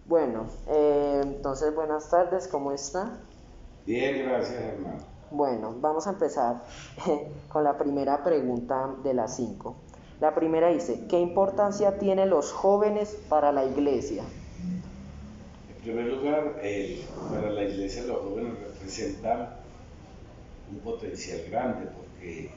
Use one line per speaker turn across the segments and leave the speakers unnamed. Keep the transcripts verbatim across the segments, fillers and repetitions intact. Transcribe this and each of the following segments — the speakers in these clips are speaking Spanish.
Bueno, eh, entonces buenas tardes, ¿cómo está?
Bien, gracias, hermano.
Bueno, vamos a empezar con la primera pregunta de las cinco. La primera dice, ¿qué importancia tienen los jóvenes para la iglesia?
En primer lugar, el- para la iglesia los jóvenes representan un potencial grande porque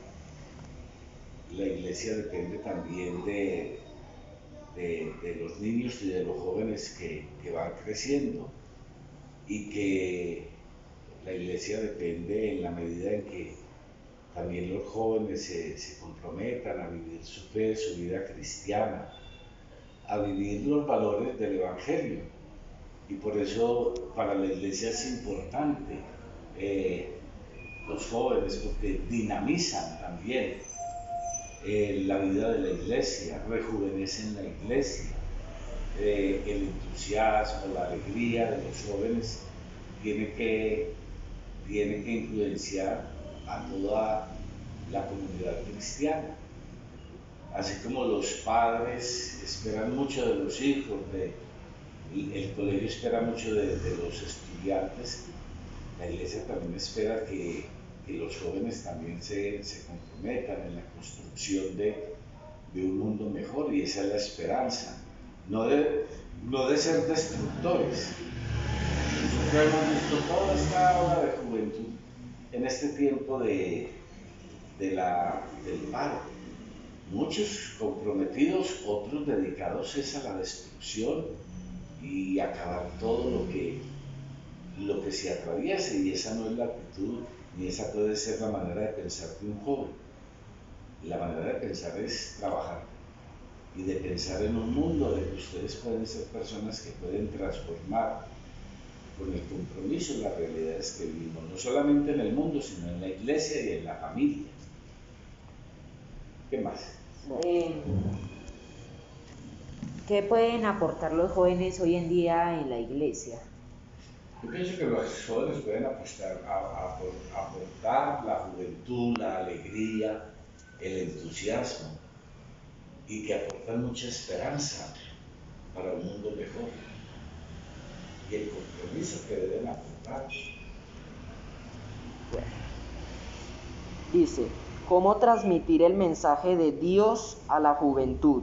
la iglesia depende también de, de- de los niños y de los jóvenes que, que van creciendo y que la iglesia depende en la medida en que también los jóvenes se, se comprometan a vivir su fe, su vida cristiana, a vivir los valores del Evangelio. Y por eso para la iglesia es importante eh, los jóvenes, porque dinamizan también eh, la vida de la iglesia, rejuvenecen la iglesia, eh, el entusiasmo, la alegría de los jóvenes tiene que, tiene que influenciar a toda la comunidad cristiana. Así como los padres esperan mucho de los hijos, de, el, el colegio espera mucho de, de los estudiantes, la iglesia también espera que, que los jóvenes también se, se, comprometan en la construcción de, de, un mundo mejor, y esa es la esperanza, no de, no de ser destructores. Nosotros hemos visto toda esta hora de juventud en este tiempo de, de la, del paro, muchos comprometidos, otros dedicados es a la destrucción y acabar todo lo que lo que se atraviese, y esa no es la actitud, ni esa puede ser la manera de pensar de un joven. La manera de pensar es trabajar y de pensar en un mundo de que ustedes pueden ser personas que pueden transformar con el compromiso las realidades que vivimos, no solamente en el mundo, sino en la iglesia y en la familia. ¿Qué más?
Eh, ¿Qué pueden aportar los jóvenes hoy en día en la iglesia?
Yo pienso que los jóvenes pueden apostar a, a, a aportar la juventud, la alegría, el entusiasmo, y que aportan mucha esperanza para un mundo mejor, y el compromiso que deben aportar.
Bueno, dice, ¿cómo transmitir el mensaje de Dios a la juventud?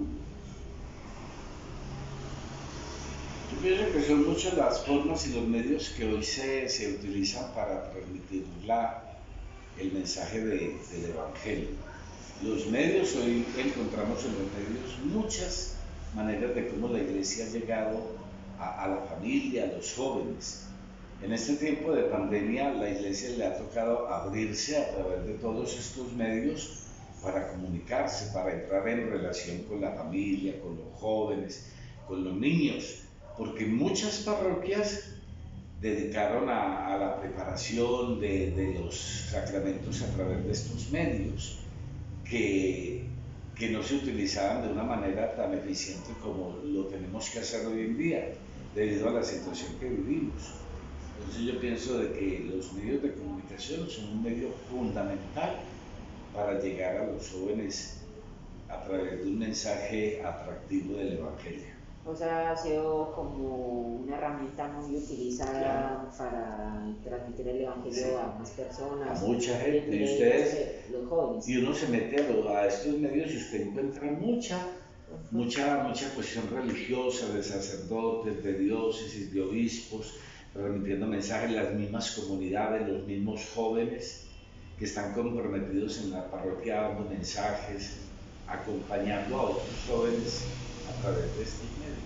Yo pienso que son muchas las formas y los medios que hoy se, se utilizan para transmitir la, el mensaje de, del Evangelio. Los medios, hoy encontramos en los medios muchas maneras de cómo la iglesia ha llegado a, a la familia, a los jóvenes. En este tiempo de pandemia, la iglesia le ha tocado abrirse a través de todos estos medios para comunicarse, para entrar en relación con la familia, con los jóvenes, con los niños, porque muchas parroquias dedicaron a, a la preparación de, de los sacramentos a través de estos medios, que, que no se utilizaban de una manera tan eficiente como lo tenemos que hacer hoy en día, debido a la situación que vivimos. Entonces yo pienso de que los medios de comunicación son un medio fundamental para llegar a los jóvenes a través de un mensaje atractivo del Evangelio.
O sea, ha sido como una herramienta muy utilizada, claro, para transmitir el evangelio, sí, a más personas.
A mucha gente, y ustedes,
los jóvenes.
Y uno se mete a, lo, a estos medios y usted encuentra mucha, uh-huh, mucha, mucha cuestión religiosa de sacerdotes, de diócesis, de obispos, transmitiendo mensajes, las mismas comunidades, los mismos jóvenes que están comprometidos en la parroquia dando mensajes, acompañando a otros jóvenes a través de estos medios.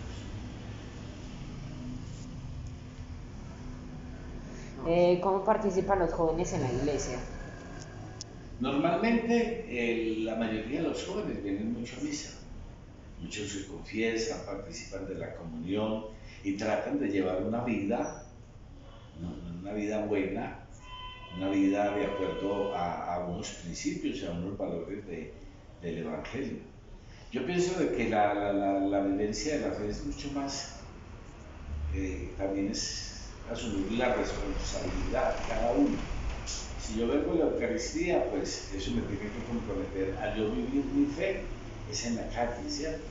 Eh, ¿Cómo participan los jóvenes en la iglesia?
Normalmente eh, la mayoría de los jóvenes vienen mucho a misa, muchos se confiesan, participan de la comunión y tratan de llevar una vida, una vida buena, una vida de acuerdo a, a unos principios, a unos valores de, del Evangelio. Yo pienso de que la, la, la, la vivencia de la fe es mucho más, eh, también es asumir la responsabilidad cada uno. Si yo vengo a la Eucaristía, pues eso me tiene que comprometer a yo vivir mi fe, es en la calle, ¿cierto?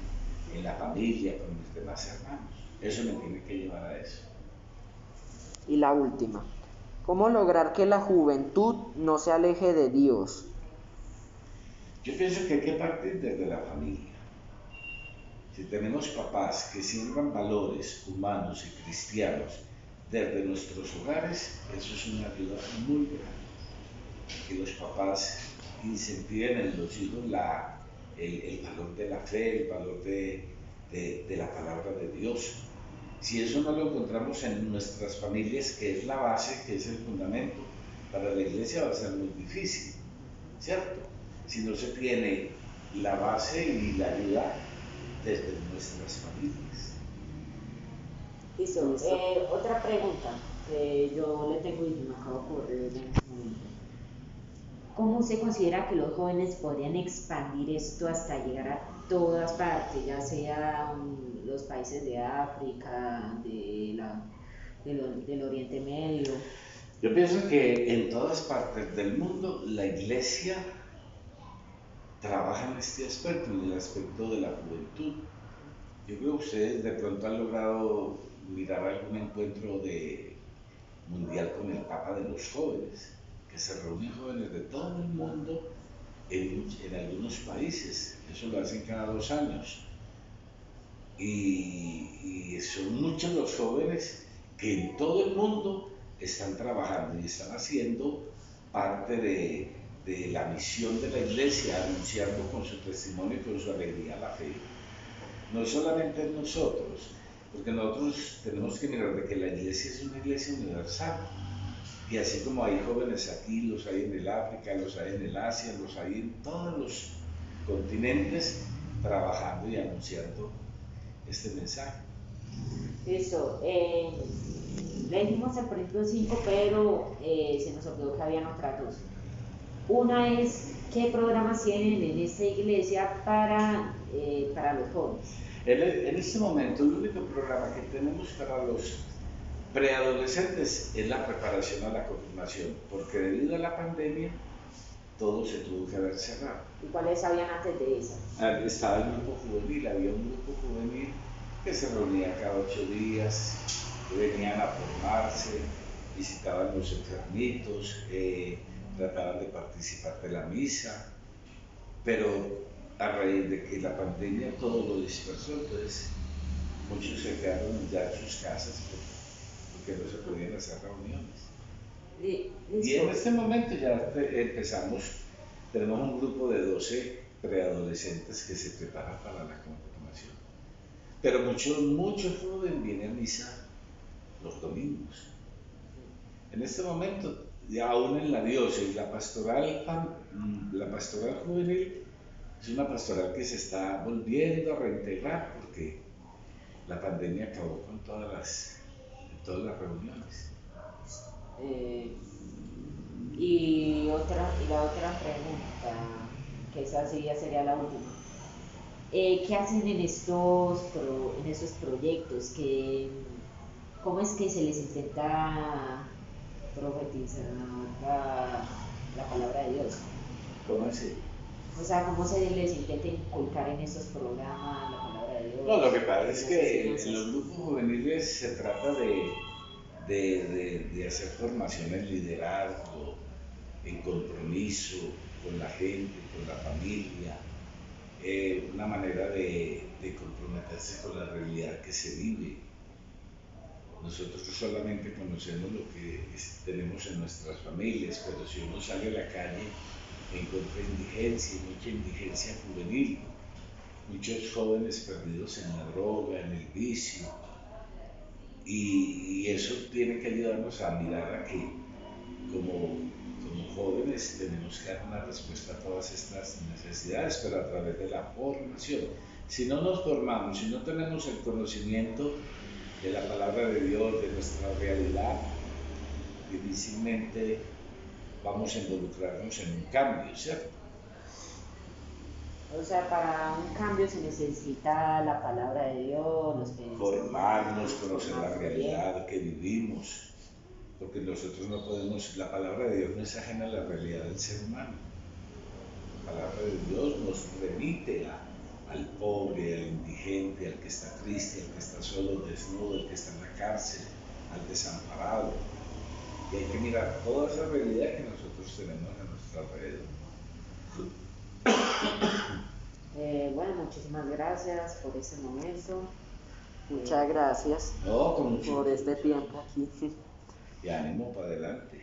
en la familia, con mis demás hermanos. Eso me tiene que llevar a eso.
Y la última, ¿cómo lograr que la juventud no se aleje de Dios?
Yo pienso que hay que partir desde la familia. Si tenemos papás que siembran valores humanos y cristianos desde nuestros hogares, eso es una ayuda muy grande. Que los papás incentiven en los hijos la, el, el valor de la fe, el valor de, de, de la palabra de Dios. Si eso no lo encontramos en nuestras familias, que es la base, que es el fundamento, para la iglesia va a ser muy difícil, ¿cierto? Si no se tiene la base y la ayuda desde nuestras familias.
Listo. Eh, otra pregunta que yo le tengo y me acabo de ocurrir en este momento. ¿Cómo se considera que los jóvenes podrían expandir esto hasta llegar a todas partes, ya sean los países de África, de la, del, del Oriente Medio?
Yo pienso que en todas partes del mundo la iglesia trabaja en este aspecto, en el aspecto de la juventud. Yo creo que ustedes de pronto han logrado mirar algún encuentro de, mundial con el Papa de los jóvenes, que se reúnen jóvenes de todo el mundo en, en algunos países. Eso lo hacen cada dos años. Y, y son muchos los jóvenes que en todo el mundo están trabajando y están haciendo parte de, de la misión de la iglesia, anunciando con su testimonio y con su alegría la fe. No solamente en nosotros, porque nosotros tenemos que mirar de que la iglesia es una iglesia universal. Y así como hay jóvenes aquí, los hay en el África, los hay en el Asia, los hay en todos los continentes, trabajando y anunciando este mensaje.
Eso, eh, le dijimos el principio cinco, pero eh, se nos olvidó que habían otras dos. Una es, ¿qué programas tienen en esta iglesia para, eh, para los jóvenes?
En, en este momento, el único programa que tenemos para los preadolescentes es la preparación a la confirmación, porque debido a la pandemia, todo se tuvo que haber cerrado.
¿Y cuáles habían antes de esa?
Estaba el grupo juvenil, había un grupo juvenil que se reunía cada ocho días, que venían a formarse, visitaban los enfermitos, eh, trataban de participar de la misa, pero a raíz de que la pandemia todo lo dispersó, entonces muchos se quedaron ya en sus casas porque no se podían hacer reuniones.
Li-
Y en este momento ya empezamos, tenemos un grupo de doce preadolescentes que se preparan para la confirmación. Pero muchos, muchos jóvenes vienen a misa los domingos. En este momento, ya aún en la diócesis, la pastoral, la pastoral juvenil es una pastoral que se está volviendo a reintegrar porque la pandemia acabó con todas las, todas las reuniones.
Eh, y, otra, y la otra pregunta, que esa sí ya sería la última. Eh, ¿Qué hacen en estos, pro, en estos proyectos? ¿Qué, ¿Cómo es que se les intenta profetizar la, la palabra de Dios?
¿Cómo así?
O sea, ¿cómo se les intenta inculcar en estos programas la palabra de Dios?
No, lo que pasa es que en los grupos juveniles se trata de, de, de, de hacer formación en liderazgo, en compromiso con la gente, con la familia, eh, una manera de, de comprometerse con la realidad que se vive. Nosotros solamente conocemos lo que es, tenemos en nuestras familias, pero si uno sale a la calle encuentra indigencia, mucha indigencia juvenil, muchos jóvenes perdidos en la droga, en el vicio, y, y eso tiene que ayudarnos a mirar a que como, como jóvenes tenemos que dar una respuesta a todas estas necesidades, pero a través de la formación. Si no nos formamos, si no tenemos el conocimiento de la palabra de Dios, de nuestra realidad, difícilmente vamos a involucrarnos en un cambio, ¿cierto?
O sea, para un cambio se necesita la palabra de Dios, los pensamientos,
formarnos, conocer la realidad que vivimos, porque nosotros no podemos, la palabra de Dios no es ajena a la realidad del ser humano. La palabra de Dios nos remite a, al pobre, al indigente, al que está triste, al que está solo, desnudo, al que está en la cárcel, al desamparado. Y hay que mirar toda esa realidad que nosotros tenemos a nuestro alrededor.
Eh, bueno, muchísimas gracias por este momento.
Muchas gracias
No, con mucho
por
gusto.
este tiempo aquí.
Y ánimo para adelante.